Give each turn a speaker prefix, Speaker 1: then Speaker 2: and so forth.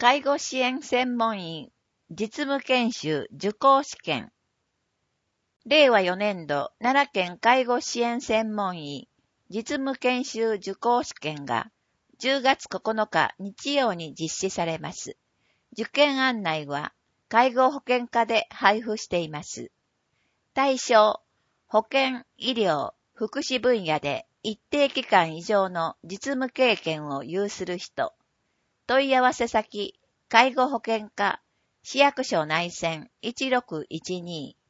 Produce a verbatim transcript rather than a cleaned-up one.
Speaker 1: 介護支援専門員実務研修受講試験。れいわよねんど奈良県介護支援専門員実務研修受講試験がじゅうがつここのか日曜に実施されます。受験案内は介護保険課で配布しています。対象、保健、医療、福祉分野で一定期間以上の実務経験を有する人。問い合わせ先、介護保険課、市役所内線いちろくいちに